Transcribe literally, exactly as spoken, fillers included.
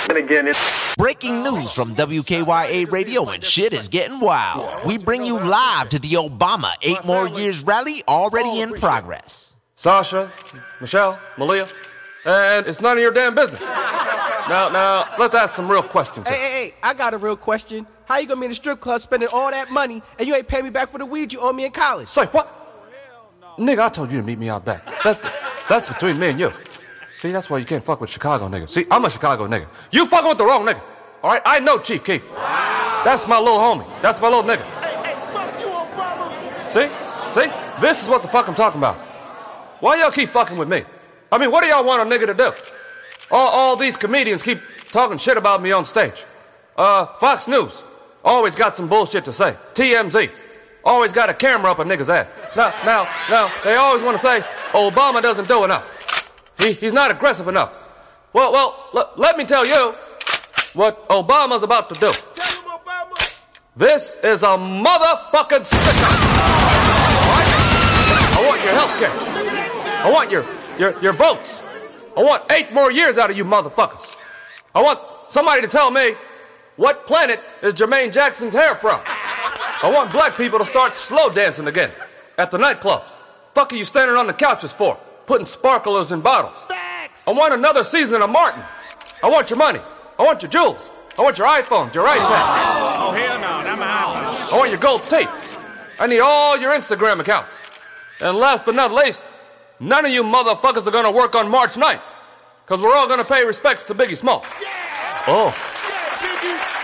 And again, it's breaking news from W K Y A Radio, and shit is getting wild. We bring you live to the Obama Eight More Years rally already in progress. Sasha, Michelle, Malia, and it's none of your damn business. Now, now, let's ask some real questions here. Hey, hey, hey, I got a real question. How you gonna be in the strip club spending all that money and you ain't paying me back for the weed you owe me in college? Say what? Nigga, I told you to meet me out back. That's, that's between me and you. See, that's why you can't fuck with Chicago niggas. See, I'm a Chicago nigga. You fucking with the wrong nigga. All right, I know Chief Keef. Wow. That's my little homie. That's my little nigga. Hey, hey, fuck you, Obama. See? See? This is what the fuck I'm talking about. Why y'all keep fucking with me? I mean, what do y'all want a nigga to do? All, all these comedians keep talking shit about me on stage. Uh, Fox News always got some bullshit to say. T M Z always got a camera up a nigga's ass. Now, now, now, they always want to say Obama doesn't do enough. He, he's not aggressive enough. Well, well, l- let me tell you what Obama's about to do. Tell him, Obama. This is a motherfucking sicko. Right? I want your health care. I want your, your, your votes. I want eight more years out of you motherfuckers. I want somebody to tell me what planet is Jermaine Jackson's hair from. I want black people to start slow dancing again at the nightclubs. Fuck are you standing on the couches for? Putting sparklers in bottles. Facts. I want another season of Martin. I want your money. I want your jewels. I want your iPhones, your iPad. Oh, hell no, not my iPhone. I want your gold tape. I need all your Instagram accounts. And last but not least, none of you motherfuckers are gonna work on March ninth. Because we're all gonna pay respects to Biggie Smalls. Yeah. Oh. Yeah, Biggie.